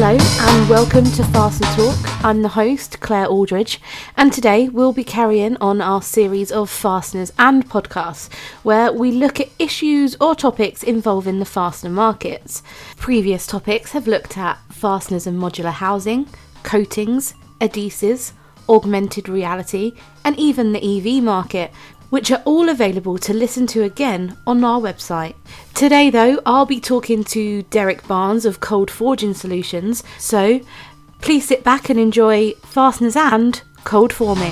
Hello and welcome to Fastener Talk. I'm the host, Claire Aldridge, and today we'll be carrying on our series of Fasteners and podcasts, where we look at issues or topics involving the fastener markets. Previous topics have looked at fasteners and modular housing, coatings, adhesives, augmented reality, and even the EV market, which are all available to listen to again on our website. Today though, I'll be talking to Derek Barnes of Cold Forging Solutions, so please sit back and enjoy Fasteners and Cold Forming.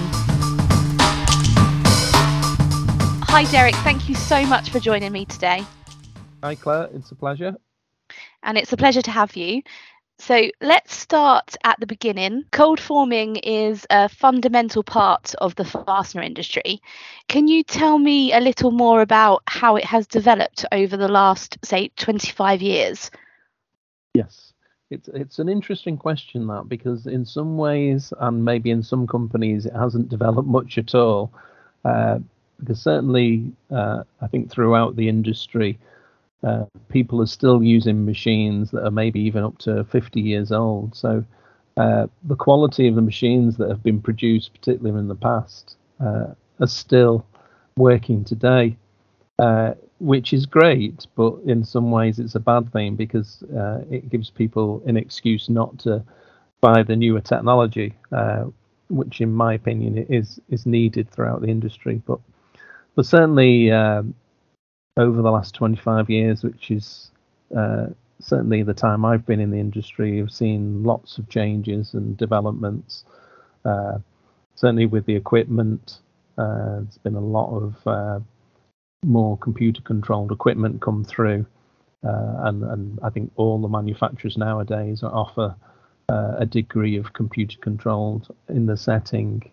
Hi Derek, thank you so much for joining me today. Hi Claire, it's a pleasure. And it's a pleasure to have you. So let's start at the beginning. Cold forming is a fundamental part of the fastener industry. Can you tell me a little more about how it has developed over the last, say, 25 years? Yes, it's an interesting question, that, because in some ways, and maybe in some companies, it hasn't developed much at all. Because certainly, I think throughout the industry, people are still using machines that are maybe even up to 50 years old. So the quality of the machines that have been produced, particularly in the past, are still working today, which is great. But in some ways, it's a bad thing because it gives people an excuse not to buy the newer technology, which, in my opinion, is needed throughout the industry. But certainly, over the last 25 years, which is certainly the time I've been in the industry, I've seen lots of changes and developments. Certainly with the equipment, there's been a lot of more computer-controlled equipment come through, and I think all the manufacturers nowadays offer a degree of computer-controlled in the setting.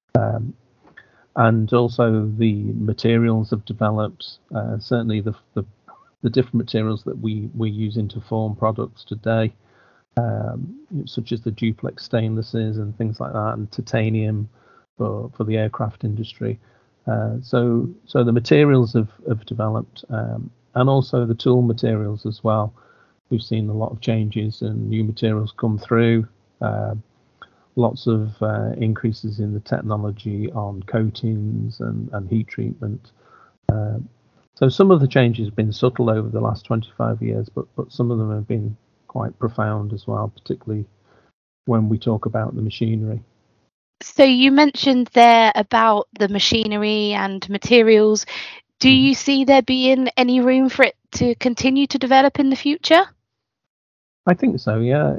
And also the materials have developed. Certainly the different materials that we're using to form products today, such as the duplex stainlesses and things like that, and titanium for the aircraft industry. So the materials have developed, and also the tool materials as well. We've seen a lot of changes and new materials come through. Lots of increases in the technology on coatings and heat treatment. So some of the changes have been subtle over the last 25 years, but some of them have been quite profound as well, particularly when we talk about the machinery. So you mentioned there about the machinery and materials. Do you see there being any room for it to continue to develop in the future? I think so, yeah.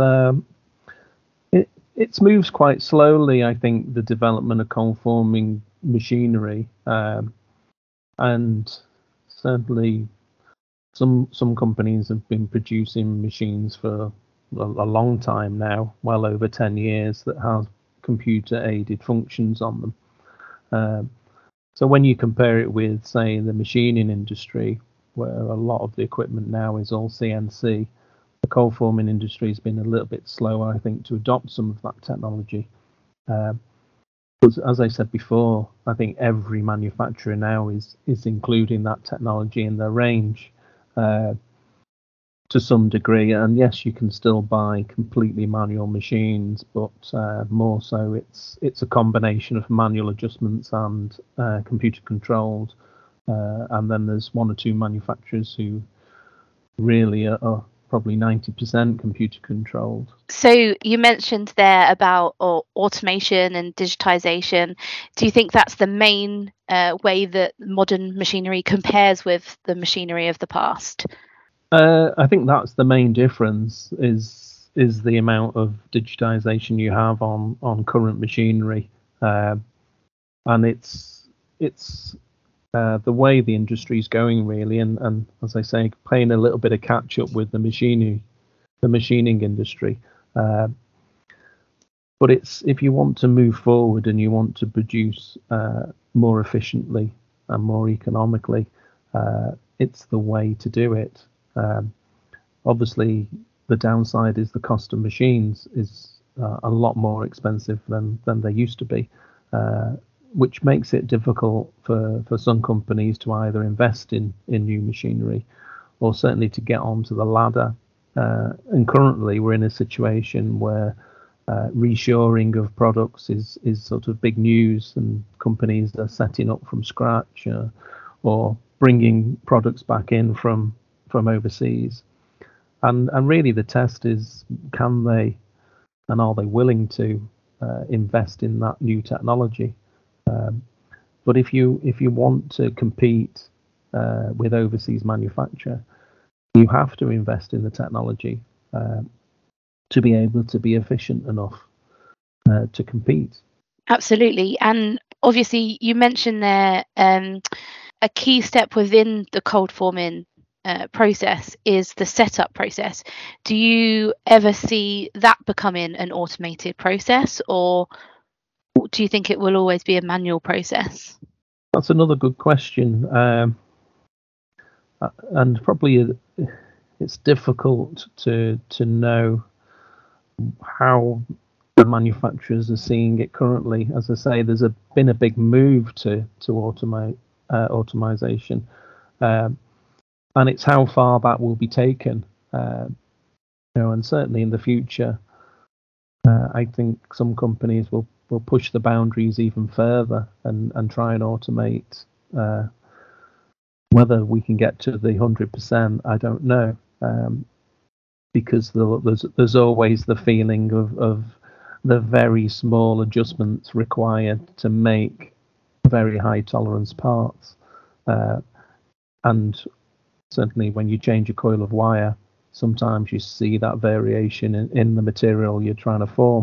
It moves quite slowly, I think, the development of cold forming machinery, and certainly some companies have been producing machines for a long time now, well over 10 years, that have computer-aided functions on them. So when you compare it with, say, the machining industry, where a lot of the equipment now is all CNC, the cold forming industry has been a little bit slower, I think, to adopt some of that technology. But as I said before, I think every manufacturer now is including that technology in their range to some degree. And yes, you can still buy completely manual machines, but more so it's a combination of manual adjustments and computer controlled. And then there's one or two manufacturers who really are probably 90% computer controlled. So you mentioned there about automation and digitization. Do you think that's the main way that modern machinery compares with the machinery of the past? I think that's the main difference is the amount of digitization you have on current machinery, and it's the way the industry is going, really, and as I say, playing a little bit of catch up with the machining industry. But it's, if you want to move forward and you want to produce more efficiently and more economically, it's the way to do it. Obviously, the downside is the cost of machines is a lot more expensive than they used to be. Which makes it difficult for some companies to either invest in new machinery or certainly to get onto the ladder And currently we're in a situation where reshoring of products is sort of big news, and companies are setting up from scratch or bringing products back in from overseas. And really the test is, can they and are they willing to invest in that new technology? But if you want to compete with overseas manufacture, you have to invest in the technology to be able to be efficient enough to compete. Absolutely. And obviously you mentioned there a key step within the cold forming process is the setup process. Do you ever see that becoming an automated process, or do you think it will always be a manual process? That's another good question. And probably it's difficult to know how the manufacturers are seeing it currently. As I say, there's been a big move to automation, and it's how far that will be taken. And certainly in the future, I think some companies will push the boundaries even further and try and automate. Whether we can get to the 100%, I don't know, because there's always the feeling of the very small adjustments required to make very high tolerance parts, and certainly when you change a coil of wire, sometimes you see that variation in the material you're trying to form.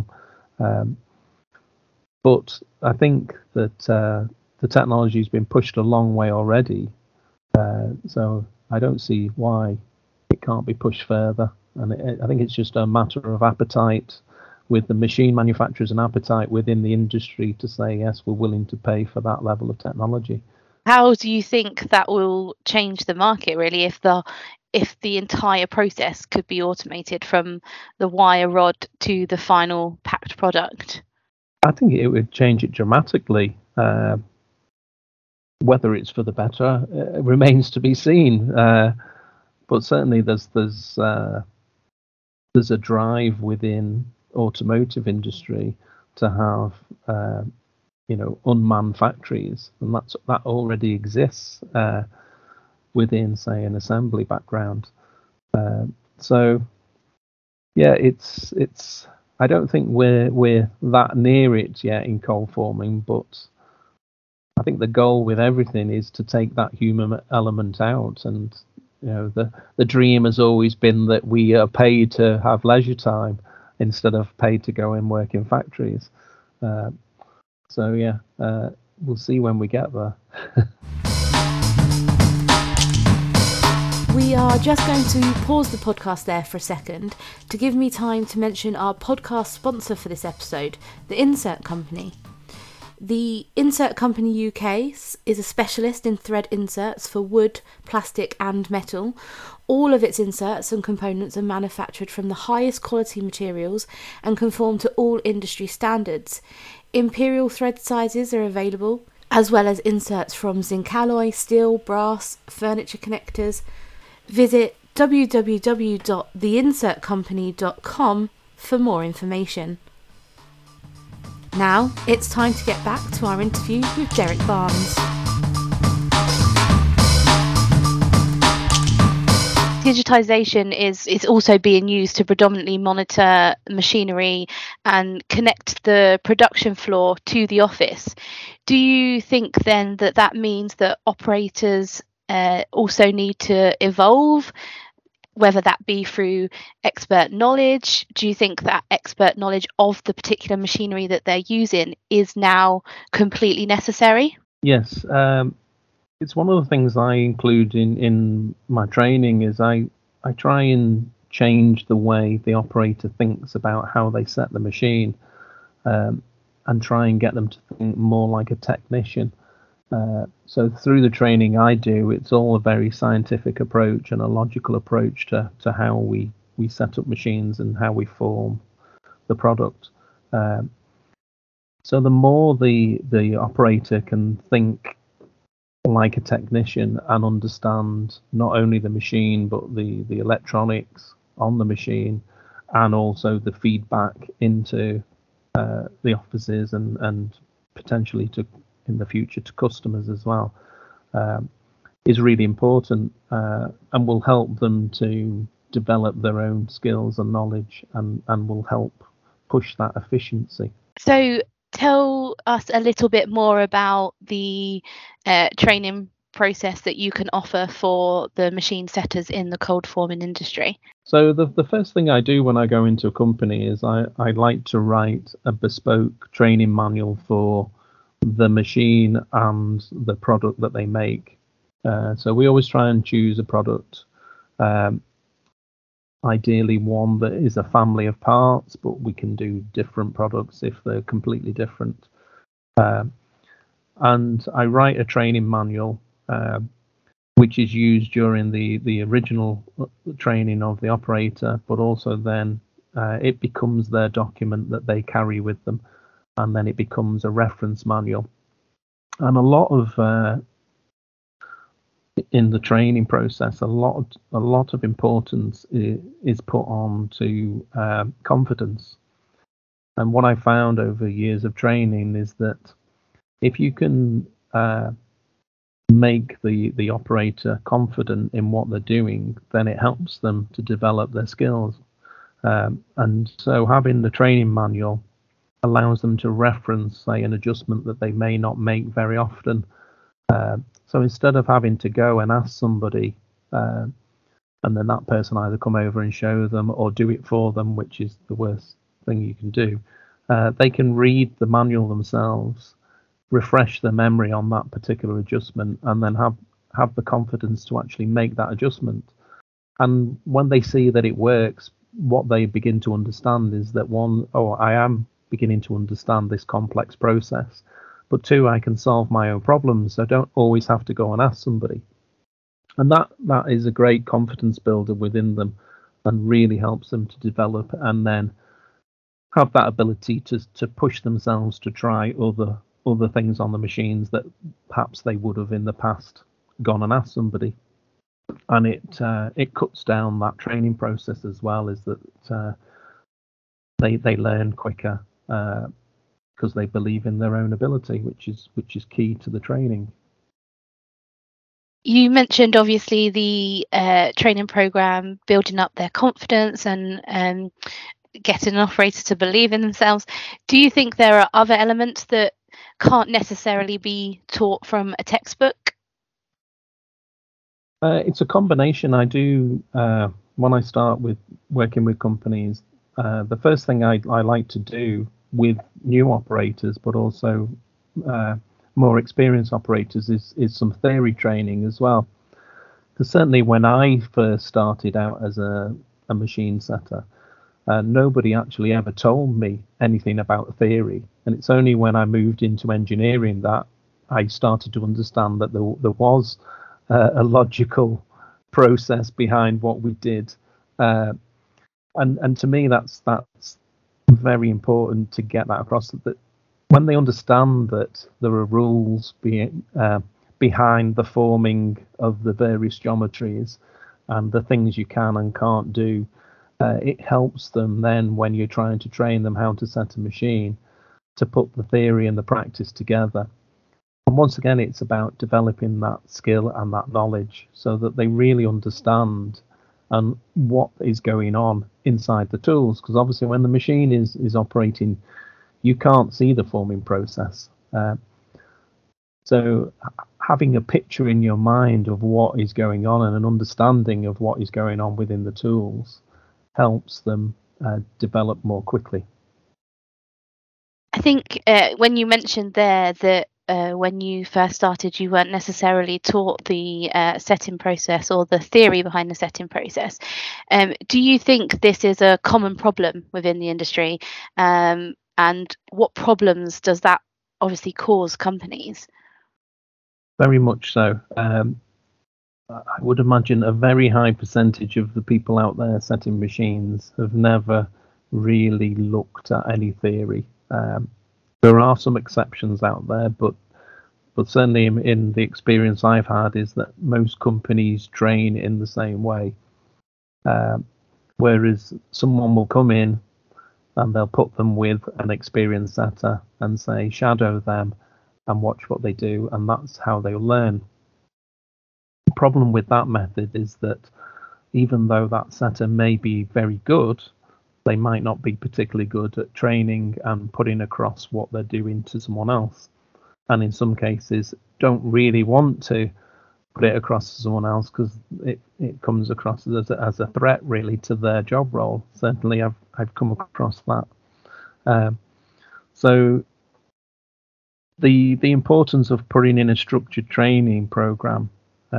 But I think that the technology has been pushed a long way already. So I don't see why it can't be pushed further. And I think it's just a matter of appetite with the machine manufacturers and appetite within the industry to say, yes, we're willing to pay for that level of technology. How do you think that will change the market, really, if the entire process could be automated from the wire rod to the final packed product? I think it would change it dramatically. Whether it's for the better remains to be seen. But certainly there's a drive within automotive industry to have unmanned factories, and that already exists within, say, an assembly background. So yeah, it's I don't think we're that near it yet in cold forming, but I think the goal with everything is to take that human element out. And the dream has always been that we are paid to have leisure time instead of paid to go and work in factories. So yeah, we'll see when we get there. We are just going to pause the podcast there for a second to give me time to mention our podcast sponsor for this episode, The Insert Company. The Insert Company UK is a specialist in thread inserts for wood, plastic and metal. All of its inserts and components are manufactured from the highest quality materials and conform to all industry standards. Imperial thread sizes are available, as well as inserts from zinc alloy, steel, brass, furniture connectors. Visit www.theinsertcompany.com for more information. Now it's time to get back to our interview with Derek Barnes. Digitisation is also being used to predominantly monitor machinery and connect the production floor to the office. Do you think then that means that operators also need to evolve, whether that be through expert knowledge? Do you think that expert knowledge of the particular machinery that they're using is now completely necessary? Yes. It's one of the things I include in my training is I try and change the way the operator thinks about how they set the machine, and try and get them to think more like a technician. So through the training I do, it's all a very scientific approach and a logical approach to how we set up machines and how we form the product. So the more the operator can think like a technician and understand not only the machine but the electronics, on the machine, and also the feedback into the offices and potentially to in the future to customers as well, is really important, and will help them to develop their own skills and knowledge, and will help push that efficiency. So tell us a little bit more about the training process that you can offer for the machine setters in the cold forming industry. So the first thing I do when I go into a company is I like to write a bespoke training manual for the machine and the product that they make. So we always try and choose a product, ideally one that is a family of parts, but we can do different products if they're completely different. And I write a training manual, which is used during the original training of the operator, but also then it becomes their document that they carry with them, and then it becomes a reference manual. And a lot of in the training process, a lot of importance is put on to confidence. And what I found over years of training is that if you can make the operator confident in what they're doing, then it helps them to develop their skills. And so having the training manual allows them to reference, say, an adjustment that they may not make very often. So instead of having to go and ask somebody, and then that person either come over and show them or do it for them, which is the worst thing you can do, they can read the manual themselves, refresh their memory on that particular adjustment, and then have the confidence to actually make that adjustment. And when they see that it works, what they begin to understand is that one, I am beginning to understand this complex process, but two, I can solve my own problems. I don't always have to go and ask somebody. And that is a great confidence builder within them, and really helps them to develop and then have that ability to push themselves to try other things on the machines that perhaps they would have in the past gone and asked somebody. And it cuts down that training process as well, is that they learn quicker because they believe in their own ability, which is key to the training. You mentioned obviously the training program building up their confidence and getting an operator to believe in themselves. Do you think there are other elements that can't necessarily be taught from a textbook? It's a combination. I do when I start with working with companies. The first thing I like to do with new operators, but also more experienced operators, is some theory training as well. Because certainly when I first started out as a machine setter, nobody actually ever told me anything about theory. And it's only when I moved into engineering that I started to understand that there was a logical process behind what we did. And to me, that's very important to get that across, that when they understand that there are rules behind the forming of the various geometries and the things you can and can't do, it helps them then when you're trying to train them how to set a machine to put the theory and the practice together. And once again, it's about developing that skill and that knowledge so that they really understand and what is going on inside the tools. Because obviously when the machine is operating, you can't see the forming process. So having a picture in your mind of what is going on and an understanding of what is going on within the tools helps them develop more quickly. I think when you mentioned there that when you first started, you weren't necessarily taught the setting process or the theory behind the setting process. Do you think this is a common problem within the industry? And what problems does that obviously cause companies? Very much so. I would imagine a very high percentage of the people out there setting machines have never really looked at any theory. There are some exceptions out there, but certainly in the experience I've had is that most companies train in the same way. Whereas someone will come in and they'll put them with an experienced setter and say, shadow them and watch what they do, and that's how they'll learn. The problem with that method is that even though that setter may be very good, they might not be particularly good at training and putting across what they're doing to someone else. And in some cases, don't really want to put it across to someone else because it comes across as a threat really to their job role. Certainly, I've come across that. So the importance of putting in a structured training program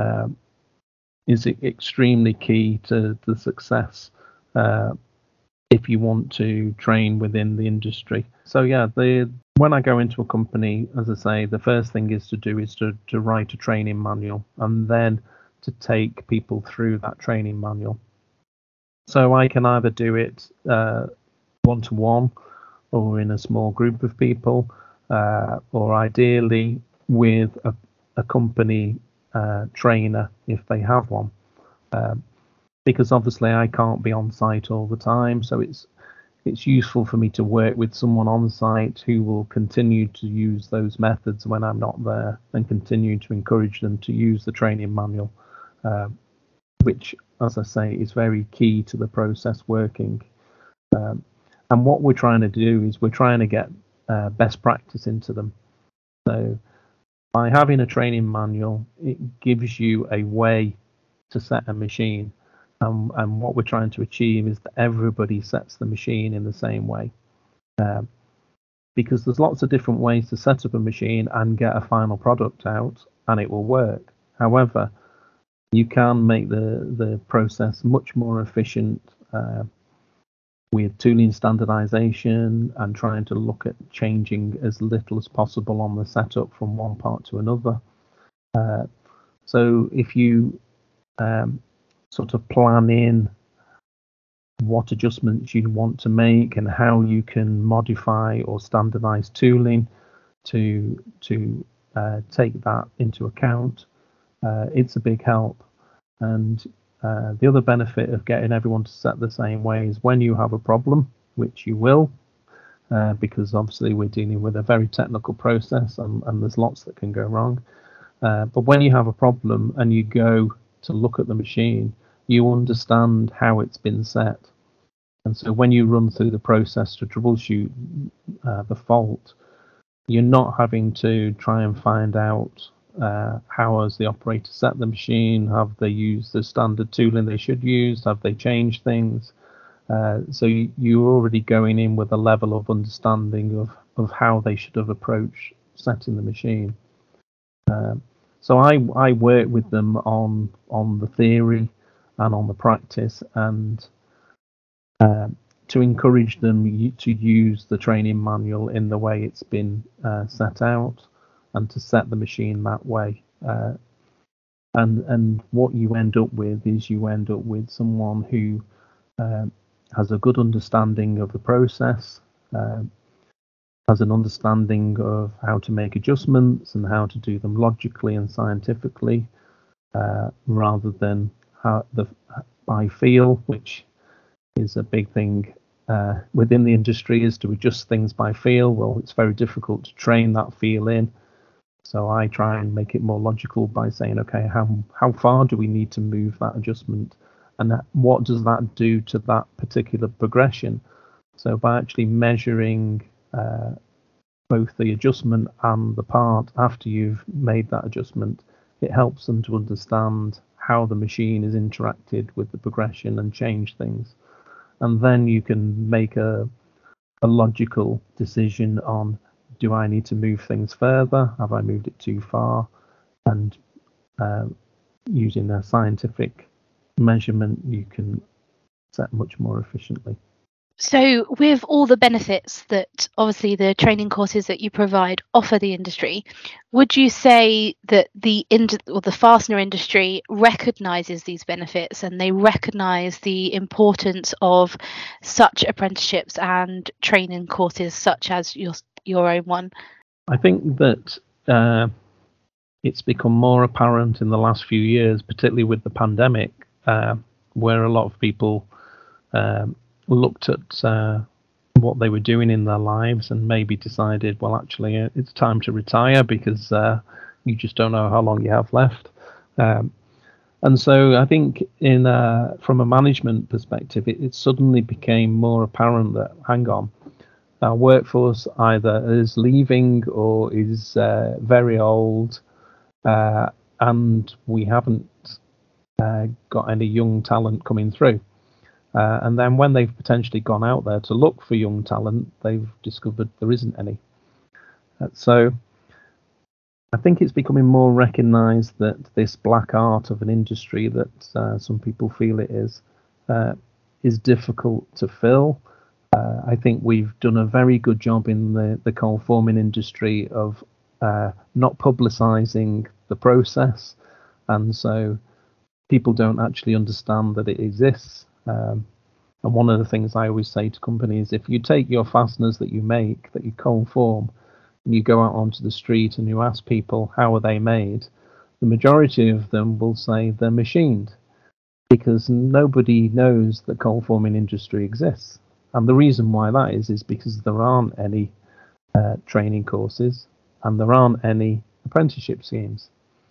is extremely key to the success if you want to train within the industry. So yeah, when I go into a company, as I say, the first thing is to write a training manual and then to take people through that training manual. So I can either do it one-to-one or in a small group of people, or ideally with a company trainer if they have one. Because obviously I can't be on site all the time, so it's useful for me to work with someone on site who will continue to use those methods when I'm not there and continue to encourage them to use the training manual, which, as I say, is very key to the process working. And what we're trying to do is we're trying to get best practice into them. So by having a training manual, it gives you a way to set a machine. And what we're trying to achieve is that everybody sets the machine in the same way. Because there's lots of different ways to set up a machine and get a final product out, and it will work. However, you can make the process much more efficient with tooling standardization and trying to look at changing as little as possible on the setup from one part to another. So if you sort of plan in what adjustments you want to make and how you can modify or standardize tooling to take that into account, it's a big help. And the other benefit of getting everyone to set the same way is when you have a problem, which you will, because obviously we're dealing with a very technical process and there's lots that can go wrong. But when you have a problem and you go to look at the machine, you understand how it's been set. And so when you run through the process to troubleshoot the fault, you're not having to try and find out how has the operator set the machine, have they used the standard tooling they should use, have they changed things. So you're already going in with a level of understanding of how they should have approached setting the machine. So I work with them on the theory and on the practice, and to encourage them to use the training manual in the way it's been set out, and to set the machine that way. And what you end up with is someone who has a good understanding of the process, has an understanding of how to make adjustments and how to do them logically and scientifically, rather than by feel, which is a big thing within the industry, is to adjust things by feel. Well, it's very difficult to train that feel in. So I try and make it more logical by saying, okay, how far do we need to move that adjustment? And what does that do to that particular progression? So by actually measuring both the adjustment and the part after you've made that adjustment, it helps them to understand how the machine is interacted with the progression and change things. And then you can make a logical decision on, do I need to move things further? Have I moved it too far? And using a scientific measurement, you can set much more efficiently. So with all the benefits that obviously the training courses that you provide offer the industry, would you say that the fastener industry recognises these benefits and they recognise the importance of such apprenticeships and training courses such as your own one? I think that it's become more apparent in the last few years, particularly with the pandemic, where a lot of people looked at what they were doing in their lives and maybe decided, well, actually, it's time to retire because you just don't know how long you have left. And so I think from a management perspective, it suddenly became more apparent that, hang on, our workforce either is leaving or is very old, and we haven't got any young talent coming through. And then when they've potentially gone out there to look for young talent, they've discovered there isn't any. So I think it's becoming more recognised that this black art of an industry that some people feel it is difficult to fill. I think we've done a very good job in the coal forming industry of not publicising the process, and so people don't actually understand that it exists. And one of the things I always say to companies, if you take your fasteners that you make, that you cold form, and you go out onto the street and you ask people how are they made, the majority of them will say they're machined, because nobody knows the coal forming industry exists. And the reason why that is because there aren't any training courses and there aren't any apprenticeship schemes.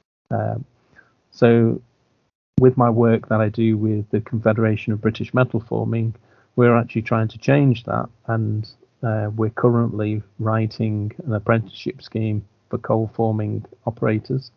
So with my work that I do with the Confederation of British Metal Forming, we're actually trying to change that, and we're currently writing an apprenticeship scheme for coal forming operators,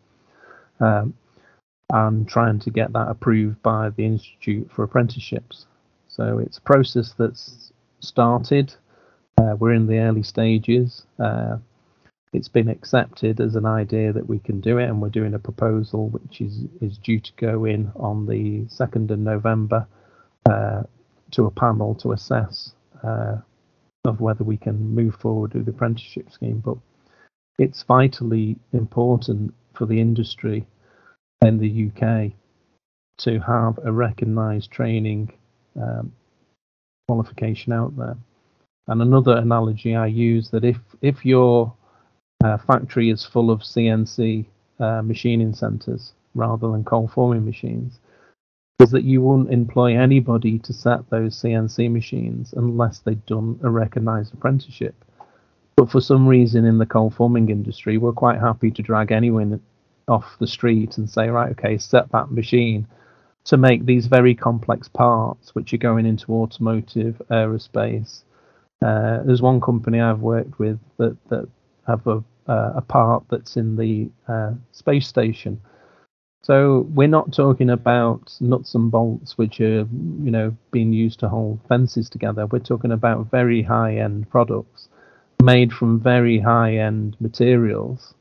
and trying to get that approved by the Institute for Apprenticeships. So it's a process that's started. We're in the early stages. It's been accepted as an idea that we can do it, and we're doing a proposal which is due to go in on the 2nd of November to a panel to assess of whether we can move forward with the apprenticeship scheme. But it's vitally important for the industry in the UK to have a recognised training qualification out there. And another analogy I use, that if your factory is full of CNC machining centres rather than coal forming machines, is that you wouldn't employ anybody to set those CNC machines unless they'd done a recognised apprenticeship. But for some reason in the coal forming industry, we're quite happy to drag anyone off the street and say, right, okay, set that machine to make these very complex parts which are going into automotive, aerospace. There's one company I've worked with that have a part that's in the space station. So we're not talking about nuts and bolts which are, being used to hold fences together. We're talking about very high-end products made from very high-end materials,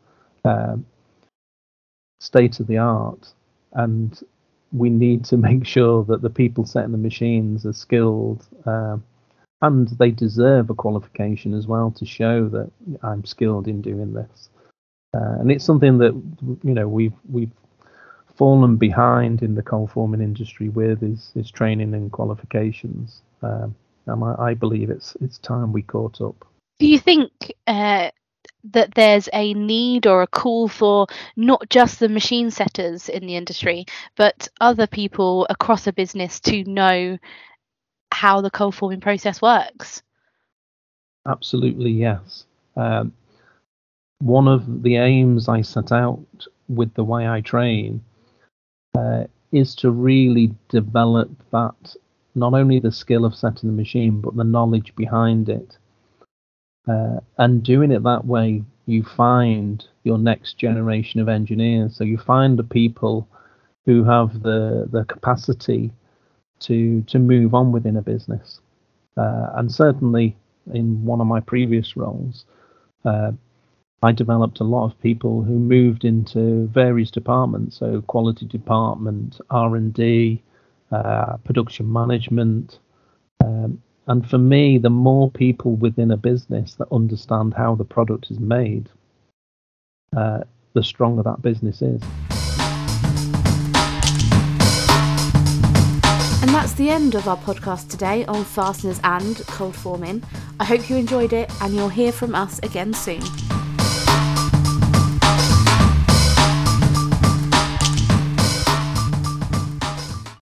state of the art, and we need to make sure that the people setting the machines are skilled, and they deserve a qualification as well to show that I'm skilled in doing this. And it's something that we've fallen behind in the coal forming industry with is training and qualifications. And I believe it's time we caught up. Do you think that there's a need or a call for not just the machine setters in the industry, but other people across a business to know how the coal forming process works? Absolutely, yes. One of the aims I set out with the way I train is to really develop that, not only the skill of setting the machine, but the knowledge behind it. And doing it that way, you find your next generation of engineers. So you find the people who have the capacity to move on within a business. And certainly in one of my previous roles, I developed a lot of people who moved into various departments, so quality department, R&D, production management. And for me, the more people within a business that understand how the product is made, the stronger that business is. And that's the end of our podcast today on fasteners and cold forming. I hope you enjoyed it, and you'll hear from us again soon.